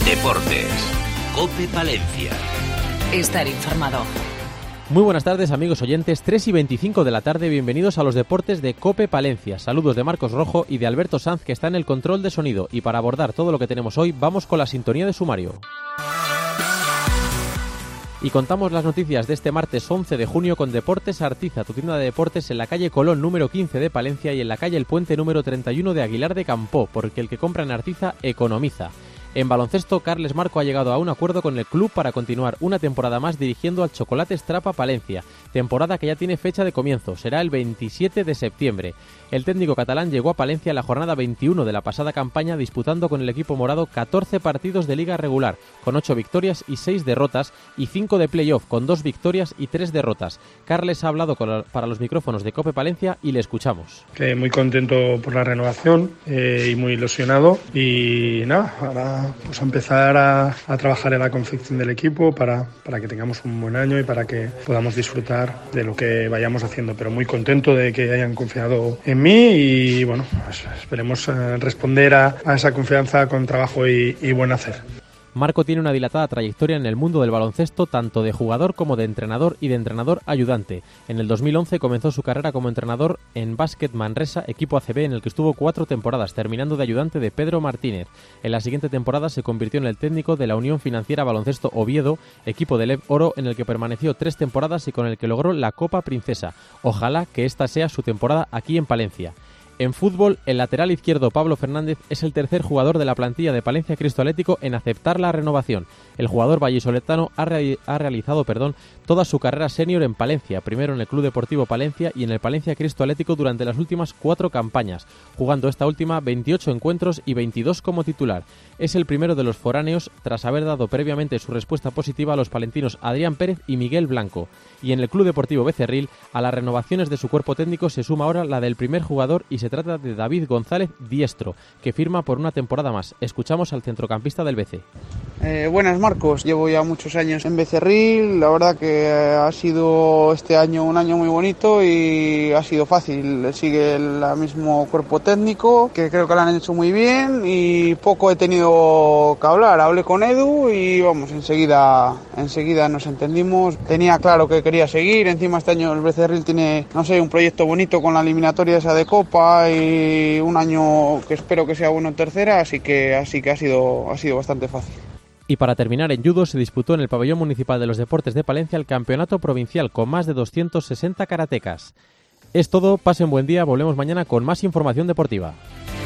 Deportes. COPE Palencia. Estar informado. Muy buenas tardes, amigos oyentes, 3:25 de la tarde, bienvenidos a los deportes de COPE Palencia. Saludos de Marcos Rojo y de Alberto Sanz, que está en el control de sonido. Y para abordar todo lo que tenemos hoy, vamos con la sintonía de sumario. Y contamos las noticias de este martes 11 de junio con Deportes Artiza, tu tienda de deportes en la calle Colón número 15 de Palencia y en la calle El Puente número 31 de Aguilar de Campoo, porque el que compra en Artiza economiza. En baloncesto, Carles Marco ha llegado a un acuerdo con el club para continuar una temporada más dirigiendo al Chocolate Strapa Palencia, temporada que ya tiene fecha de comienzo, será el 27 de septiembre. El técnico catalán llegó a Palencia en la jornada 21 de la pasada campaña disputando con el equipo morado 14 partidos de liga regular, con 8 victorias y 6 derrotas, y 5 de playoff, con 2 victorias y 3 derrotas. Carles ha hablado para los micrófonos de COPE Palencia y le escuchamos. Muy contento por la renovación y muy ilusionado, y nada, ahora pues a empezar a trabajar en la confección del equipo para que tengamos un buen año y para que podamos disfrutar de lo que vayamos haciendo, pero muy contento de que hayan confiado en mí y bueno, pues esperemos responder a esa confianza con trabajo y buen hacer. Marco tiene una dilatada trayectoria en el mundo del baloncesto, tanto de jugador como de entrenador y de entrenador ayudante. En el 2011 comenzó su carrera como entrenador en Básquet Manresa, equipo ACB en el que estuvo 4 temporadas, terminando de ayudante de Pedro Martínez. En la siguiente temporada se convirtió en el técnico de la Unión Financiera Baloncesto Oviedo, equipo de LEV Oro en el que permaneció 3 temporadas y con el que logró la Copa Princesa. Ojalá que esta sea su temporada aquí en Palencia. En fútbol, el lateral izquierdo Pablo Fernández es el tercer jugador de la plantilla de Palencia Cristo Atlético en aceptar la renovación. El jugador vallisoletano ha realizado toda su carrera senior en Palencia, primero en el Club Deportivo Palencia y en el Palencia Cristo Atlético durante las últimas 4 campañas, jugando esta última 28 encuentros y 22 como titular. Es el primero de los foráneos tras haber dado previamente su respuesta positiva a los palentinos Adrián Pérez y Miguel Blanco. Y en el Club Deportivo Becerril, a las renovaciones de su cuerpo técnico se suma ahora la del primer jugador y se trata de David González Diestro, que firma por una temporada más. Escuchamos al centrocampista del BC. Buenas, Marcos. Llevo ya muchos años en Becerril. La verdad que ha sido este año un año muy bonito y ha sido fácil. Sigue el mismo cuerpo técnico, que creo que lo han hecho muy bien y poco he tenido que hablar. Hablé con Edu y vamos, enseguida nos entendimos. Tenía claro que quería seguir. Encima este año el Becerril tiene, un proyecto bonito con la eliminatoria esa de Copa y un año que espero que sea bueno en tercera, así que ha sido bastante fácil. Y para terminar, en judo se disputó en el Pabellón Municipal de los Deportes de Palencia el campeonato provincial con más de 260 karatecas. Es todo, pasen buen día, volvemos mañana con más información deportiva.